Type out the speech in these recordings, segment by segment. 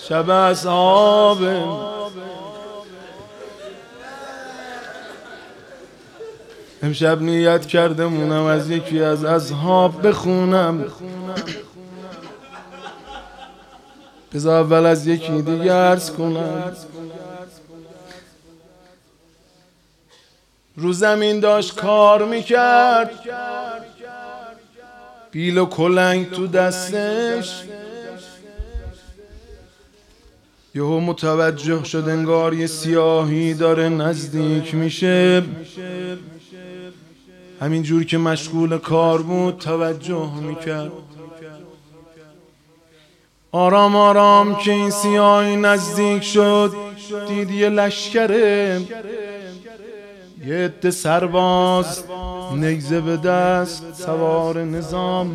شب اصحاب امشب نیت کرده مونم از یکی از اصحاب بخونم. بذار اول از یکی دیگه عرض کنم. رو زمین داشت کار میکرد، بیل و کلنگ تو دستش. یهو متوجه شد انگار یه سیاهی داره نزدیک میشه. همین جور که مشغول کار بود توجه میکرد. آرام آرام که این سیاهی نزدیک شد دید یه لشکره، یه عده سرباز نیزه به دست سوار نظام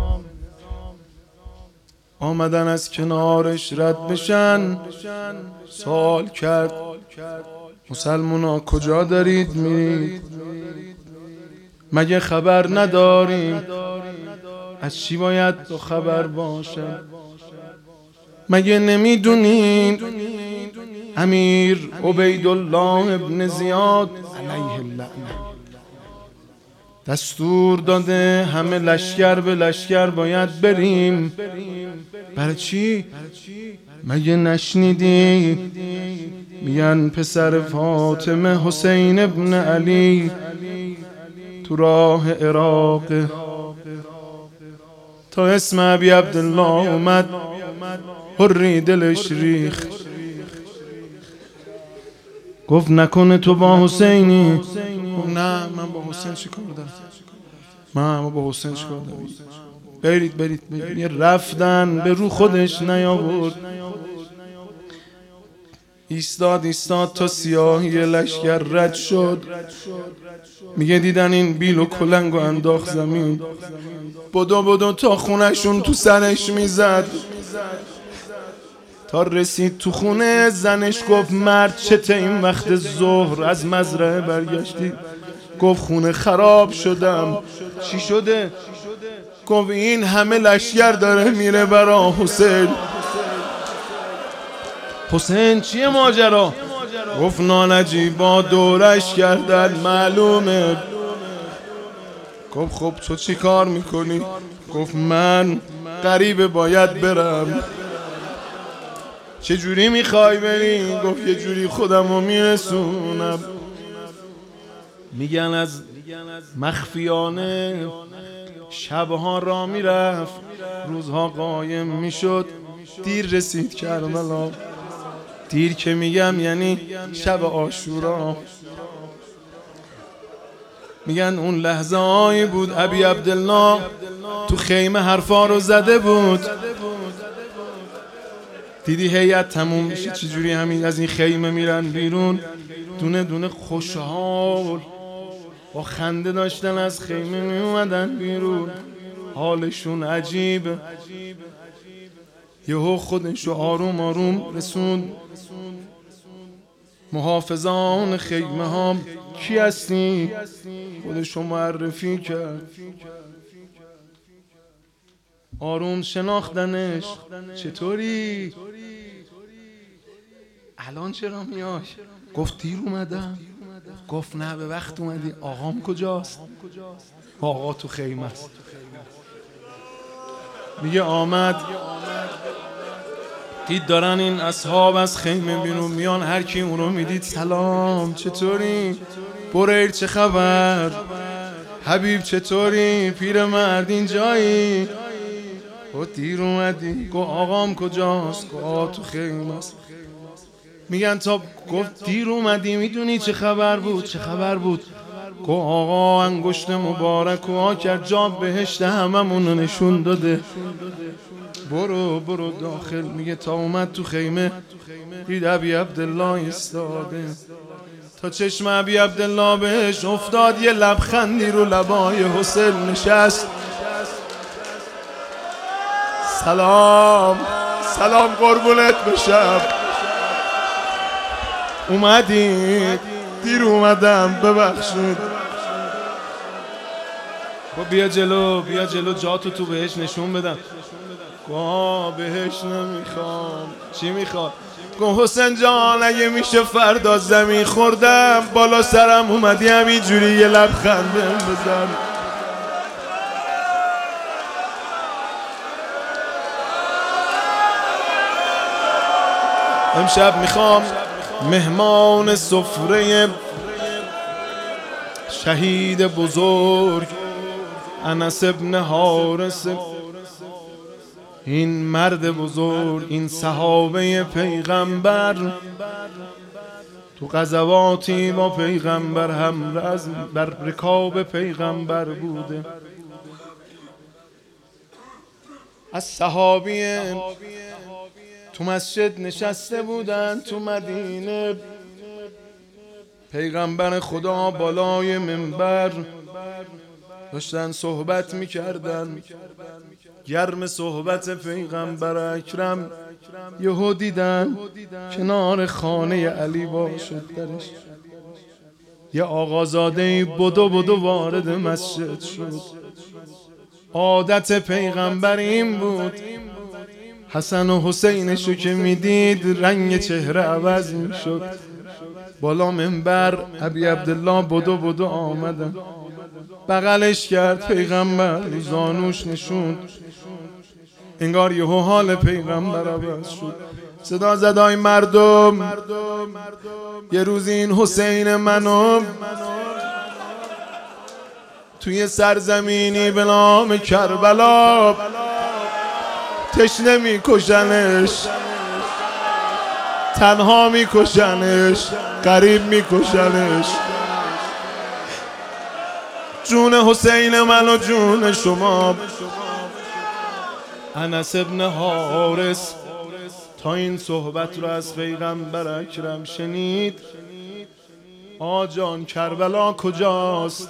آمدن از کنارش رد بشن. سوال کرد مسلمونا کجا دارید میرید؟ مگه خبر نداریم؟ از چی باید تو خبر باشه؟ مگه نمیدونید امیر عبیدالله ابن زیاد علیه اللعنه دستور داده همه لشکر به لشکر باید بریم؟ برای چی؟ مگه نشنیدی؟ میگن پسر فاطمه حسین ابن علی تو راه عراق. تا اسم ابی عبدالله اومد حری دلش ریخت. گفت نکنه تو با حسینی؟ نه من با حسین چیکار دارم؟ ما با حسین چیکار دارم؟ برید. یه رفتن به رو خودش نیاورد. ایستاد تا سیاهی لشکر رد شد. میگه دیدن این بیل و کلنگو انداخت زمین. بدو تا خونشون تو سرش میزد. تا رسید تو خونه زنش گفت مرد چته این وقت ظهر از مزرعه برگشتی؟ گفت خونه خراب شدم. چی شده؟ گفت این همه لشکر داره میره برا حسین. حسین چیه ماجرا؟ گفت نانجیبا دورش کردن معلومه. گفت خب تو چی کار میکنی؟ گفت من غریبه باید برم. چه جوری میخوای بری؟ گفت یه جوری خودمو میرسونم. میگن از مخفیانه شبها را میرفت، روزها قایم میشد. دیر رسید کربلا. دیر که میگم یعنی شب عاشورا. میگن اون لحظه هایی بود ابی عبدالله تو خیمه حرفا رو زده بود. دیدی هیئت تموم میشه چجوری همین از این خیمه میرن بیرون، دونه دونه خوشحال با خنده داشتن از خیمه میومدن بیرون. حالشون عجیبه. یهو خودشو آروم آروم رسون. محافظان خیمه ها کی هستی؟ خودشو معرفی کرد. آروم شناختنش. چطوری؟ الان چرا میای؟ گفت دیر اومدم. گفت نه به وقت اومدی. آقام کجاست؟ آقا تو خیمه است. میگه آمد دید دارن این اصحاب از خیمه بیرون میان. هر کی اون رو میدید سلام چطوری؟ بریر چه خبر؟ حبیب چطوری؟ پیرمرد اینجایی؟ گفت دیر اومدی. گفت آقام کجاست؟ گفت تو خیمه است. میگن تا گفت دیر اومدی میدونی چه خبر بود؟ چه خبر بود؟ گفت آقا انگشت مبارک و کرد جا بهشت هممونو نشون داده. برو داخل. میگه تا اومد تو خیمه دید ابی عبدالله ایستاده. تا چشم ابی عبدالله بهش افتاد یه لبخندی رو لبای حسین نشست. سلام قربونت بشم. اومدی؟ دیر اومدم ببخشید. بیا جلو جاتو تو بهش نشون بدم. بهش نمیخوام. چی میخواد؟ گفت حسین جان اگه میشه فردا زمین خوردم بالا سرم اومدی همینجوری یه لبخند بزن. امشب میخوام مهمان سفره شهید بزرگ انس ابن حارث، این مرد بزرگ، این صحابه پیغمبر، تو غزواتی با پیغمبر هم بر رکاب پیغمبر بوده. از صحابیه تو مسجد نشسته بودن تو مدینه، پیغمبر خدا بالای منبر داشتن صحبت میکردن، گرم صحبت پیغمبر اکرم یهو دیدن کنار خانه علی وا شد درش یه آقازاده بدو وارد مسجد شد. عادت پیغمبر این بود حسن و حسینشو که میدید رنگ چهره عوض میشد. بالا منبر ابی عبدالله بدو آمدن، بغلش کرد پیغمبر، زانوش نشوند، انگار یهو حال پیغمبر عوض شد. صدا زدای مردم، یه روز این حسین منو توی سرزمینی به نام کربلا تشنه میکشنش، تنها میکشنش، غریب میکشنش. جون حسین من و جون شما. انس ابن حارث تا این صحبت رو از پیغمبر اکرم شنید، آجان کربلا کجاست؟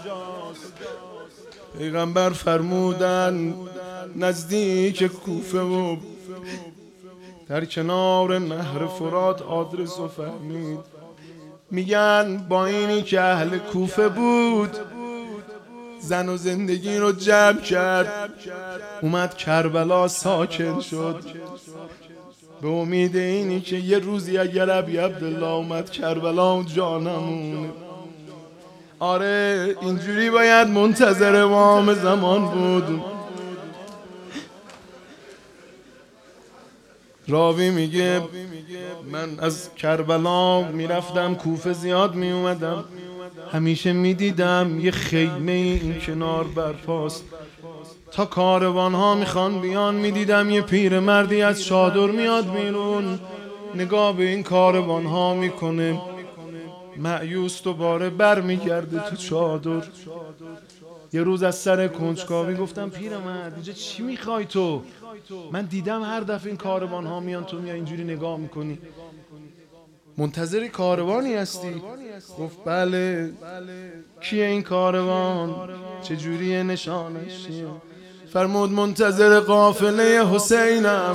پیغمبر فرمودن نزدیک کوفه و در کنار نهر فرات. آدرس رو فهمید، میگن با اینی که اهل کوفه بود زن و زندگی رو جمع کرد، اومد کربلا ساکن شد به امید اینی که یه روزی اگر ابی عبدالله اومد کربلا جا نمونه. آره اینجوری باید منتظر امام زمان بود. راوی میگه من از کربلا میرفتم کوفه زیاد میومدم، همیشه میدیدم یه خیمه این کنار برپاست، تا کاروان ها میخوان بیان میدیدم یه پیرمردی از چادر میاد بیرون، نگاه به این کاروان ها میکنه، مایوس دوباره بر میگرده تو چادر. یه روز از سر کنجکاوی گفتم پیرمرد اینجا چی میخوای تو؟ من دیدم هر دفعه این کاروان ها میان تو میای اینجوری نگاه میکنی، منتظر کاروانی هستی؟ گفت بله. کیه این کاروان؟ چجوریه؟ نشانش چیه؟ فرمود منتظر قافله حسینم.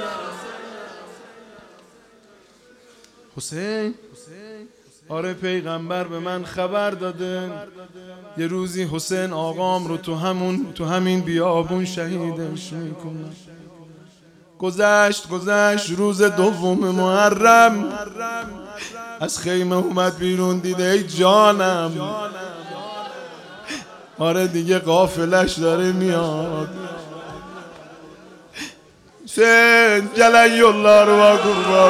حسین؟ آره پیغمبر به من خبر داده یه روزی حسین آقام رو تو همین بیابون شهیدش میکنه. گذشت روز دوم محرم، از خیمه اومد بیرون دیده ای جانم، آره دیگه قافلش داره میاد. حسین جلی الله رو با قربان.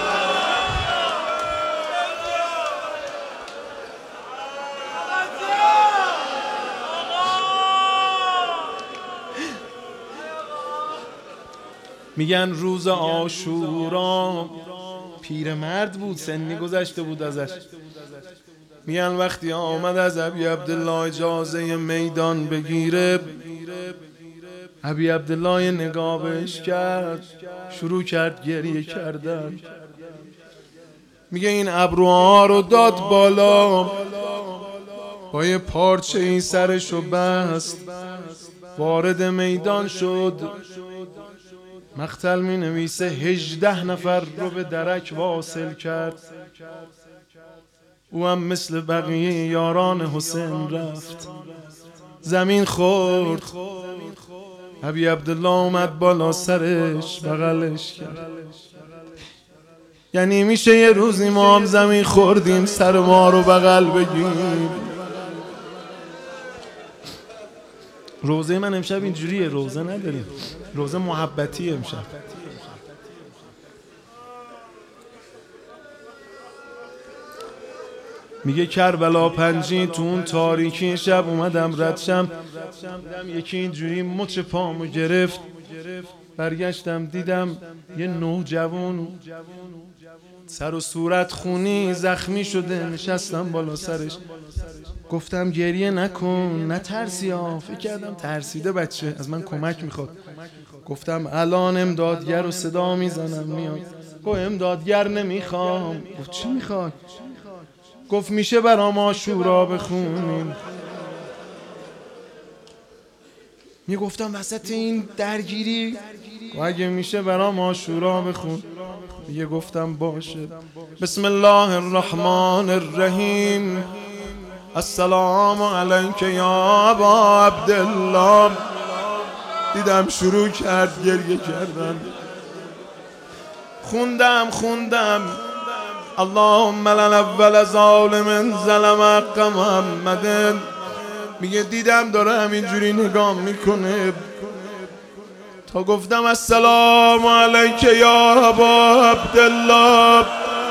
میگن روز عاشورا، پیرمرد بود سنی گذشته بود ازش، میگن وقتی آمد از ابی عبدالله اجازه میدان بگیره، ابی عبدالله نگاه بهش کرد، شروع کرد گریه کردن. میگه این ابروها رو داد بالا، با یه پارچه این سرشو بست، وارد میدان شد. مقتل می نویسه 18 نفر رو به درک واصل کرد. او هم مثل بقیه یاران حسین رفت، زمین خورد، ابی عبدالله اومد بالا سرش بغلش کرد. یعنی میشه یه روزی ما هم زمین خوردیم سر ما رو بغل بگیم. روزه من امشب اینجوریه، روزه نداریم، روزه محبتی امشب. میگه کربلا پنجی تو اون تاریکی شب اومدم ردشم، دیدم یکی اینجوری مچ پامو گرفت، برگشتم دیدم یه نوجوان سر و صورت خونی زخمی شده نشستم بالا سرش. گفتم گریه نکن، نه ترسی ها. فکر کردم ترسیده بچه از من کمک میخواد. گفتم الان امدادگر رو صدا میزنم میاد. گفت امدادگر نمیخوام. گفت چی میخواد؟ گفت میشه برام عاشورا بخونین. میگفتم وسط این درگیری و اگه میشه برام عاشورا بخون. میگه گفتم باشه. بسم الله الرحمن الرحیم. السلام علیک یا ابا عبدالله. دیدم شروع کرد گریه کردن. خوندم اللهم للأول ظالم ظلم حق محمد. میگه دیدم داره همینجوری نگاه میکنه تا گفتم السلام علیک یا ابا عبدالله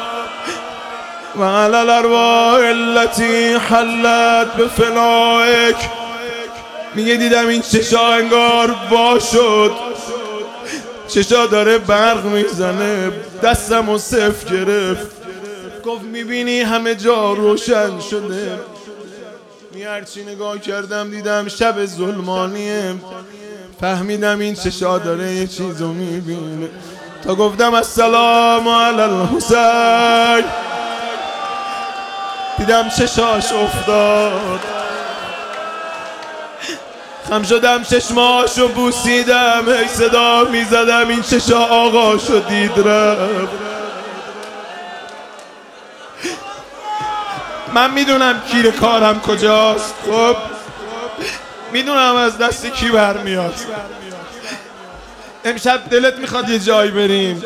و علی الارواح التي حلت بفنائک. میگه دیدم این چشا انگار وا شد، چشا داره برق میزنه، دستمو صف گرفت. گفت میبینی همه جا روشن شده. هرچی نگاه کردم دیدم شب ظلمانیه. فهمیدم این چشا داره یه چیزو میبینه تا گفتم السلام علی الحسین. دیدم چشاش افتاد، خم شدم چشماشو بوسیدم، ای صدا میزدم این چشا آقاشو دید رفت. من میدونم کیر کارم کجاست، خب میدونم از دست کی برمیاد. امشب دلت میخواد یه جایی بریم؟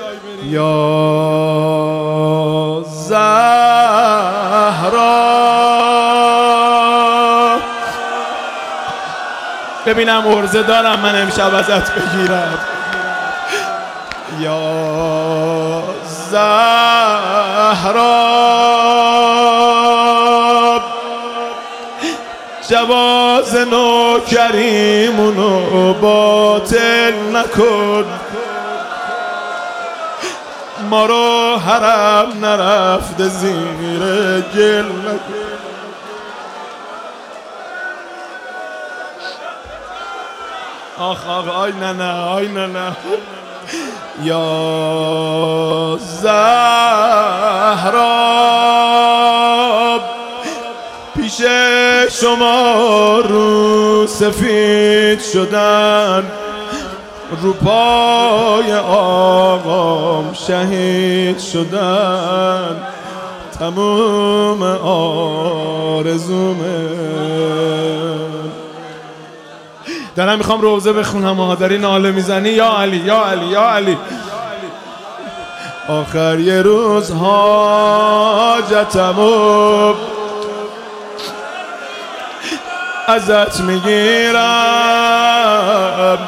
یا زهرا ببینم عرضه دارم من امشب ازت بگیرم. یا زهرا جواز نوکریمونو باطل نکن، ما رو حرم نرفته زیر گل نکن. آخ آی نه یا زهرا پیش شما رو سفید شدن، رو پای آقام شهید شدن، تموم آرزومه. دارم میخوام روزه بخونم، داری ناله میزنی یا علی یا علی یا علی. آخر یه روز حاجتمو ازت میگیرم،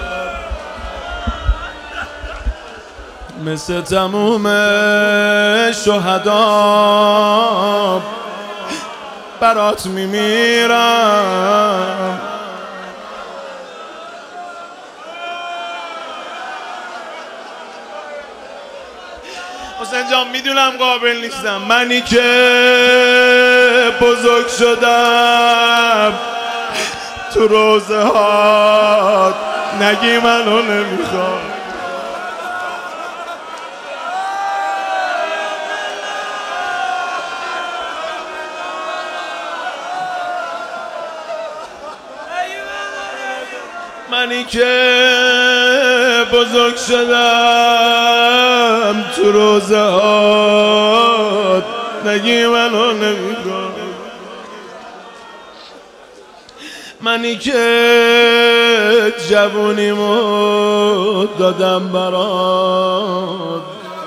مثل تموم شهدا برات میمیرم. حسین جان میدونم قابل نیستم، منی که بزرگ شدم تو روزه هات، نگی منو نمیخوام. منی که بزرگ شدم تو روزه هات، نگی منو نمیخوام. منی که جوونیمو دادم برات،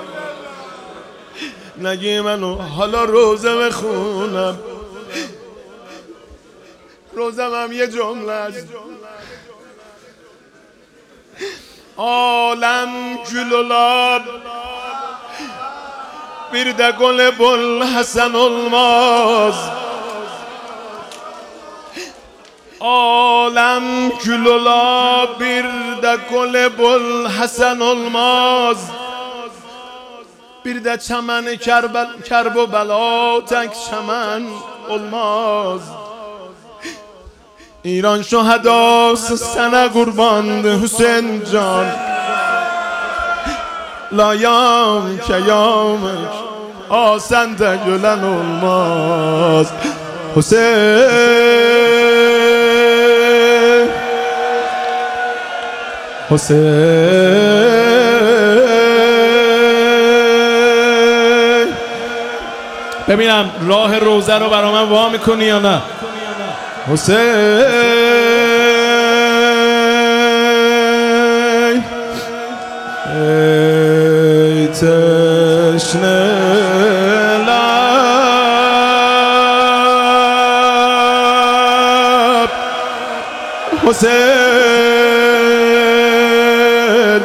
نگی منو حالا روزه بخونم. روزم هم یه جمله است: عالم گل و لاب bir de gole bol Hasan olmaz. Alem gül ola bir de gole bol Hasan olmaz. Bir de çemen kerb و bela tek çemen olmaz. ایران شهداست سنه قربان حسین جان، layam که یامش آسنده گلن olmaz. حسین حسین ببینم راه روزه رو برا من وا میکنی یا نه؟ حسین ای تشنه لب، حسین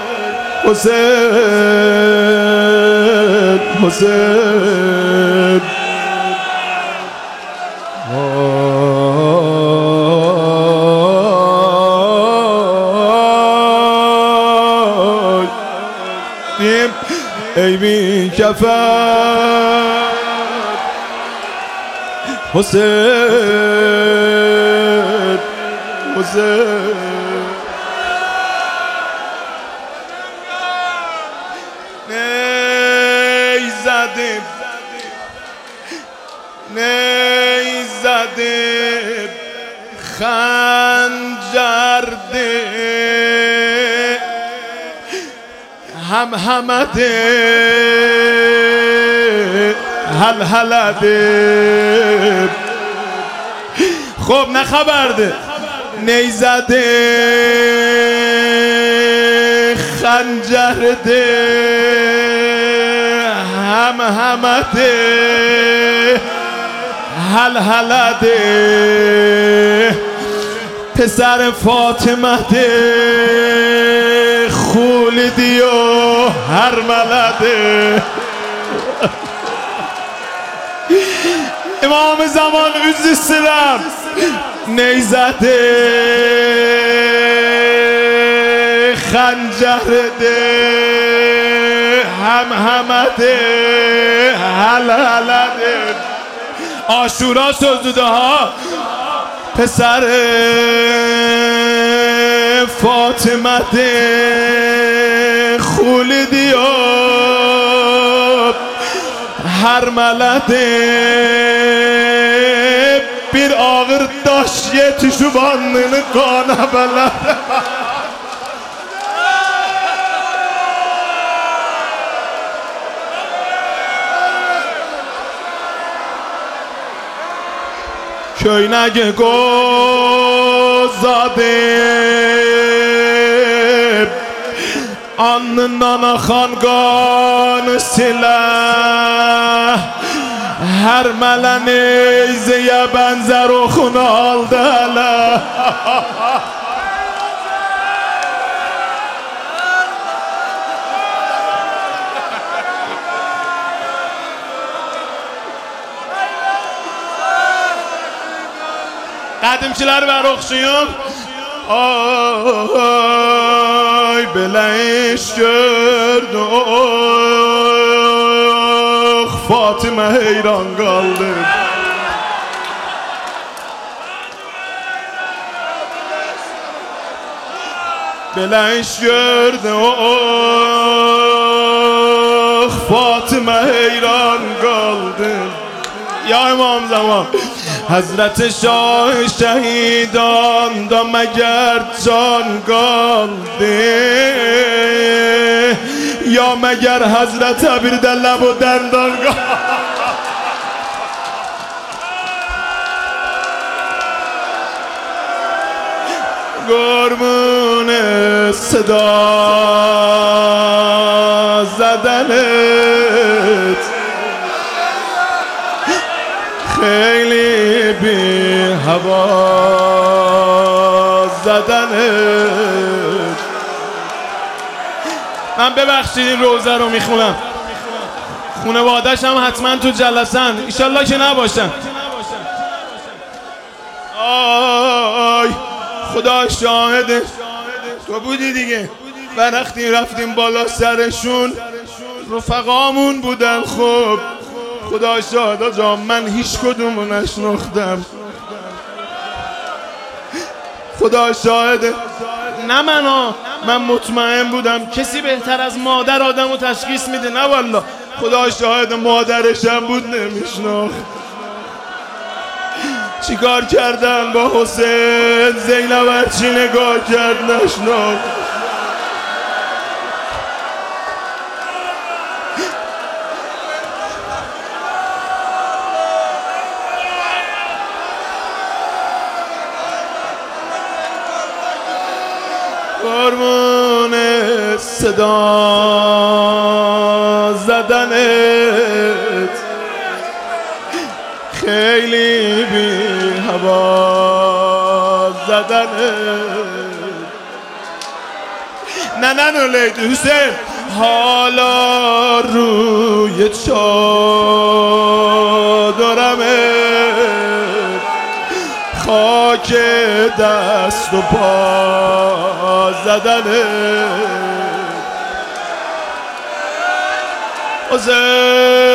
حسین حسین ای بی کفن حسین حسین نیزده خنجر ده هم همده هل هلده. خب نه خبرده نیزده خنجر ده هم همده هل هلده. پسر فاطمه ده خولدی و هر ملده. امام زمان عز سلام نیزده خنجر ده هم همده هل هلده. عاشورا سوزوده ها پسر فاطمه ده خولدی و هر ملده. bir ağır daş yetişip alnını kana beladı. Köyne gozadı alnından akan kanı silah. Her melen eyzeye benzer okunu aldı hele. Qədimçilər ver oxşuyum. Ay belə iş gördü. Fatıma heyran qaldı. Belə iş gördü. Fatıma heyran qaldı. Ya İmam Zaman Hazreti Şah şehidan da meger can kaldı. Ya meger Hazreti bir de leb و dendar kaldı. قربون صدا زدنت خیلی بی هوا زدنت. من ببخشید این روزه رو میخونم، خونواده‌ش هم حتما تو جلسن، ایشالله که نباشن. آی خدا شاهده، تو بودی دیگه. وقتی رفتیم بالا سرشون رفقامون بودن. خب خدا شاهده جان من هیچ کدومو نشناختم. خدا شاهده نه من مطمئن بودم کسی بهتر از مادر آدمو تشخیص میده. نه والله خدا شاهد مادرشم بود نمیشناخت. چیکار کردن با حسین؟ زینب هرچی نگاه کرد نشناخت. قربون صدا زدنت خیلی بی هوا زدنت. نه لید حسین حالا روی چادرمه خاک دست و پا زدنه. حسین